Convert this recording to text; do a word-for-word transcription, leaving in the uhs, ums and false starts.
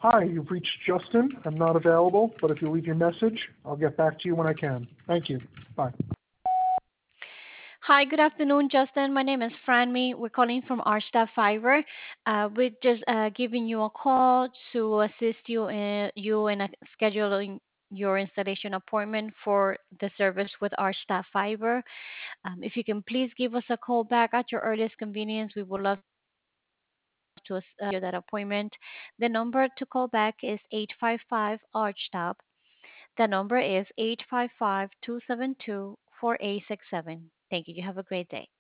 Hi, you've reached Justin. I'm not available, but if you leave your message, I'll get back to you when I can. Thank you. Bye. Hi, good afternoon, Justin. My name is Franmy. We're calling from our staff Fiverr. Uh, we're just uh, giving you a call to assist you in you in uh, scheduling your installation appointment for the service with our staff Fiverr. Um, if you can please give us a call back at your earliest convenience, we would love to uh, schedule that appointment. The number to call back is eight five five ARCHTAP. The number is eight five five, two seven two, four eight six seven. Thank you. You have a great day.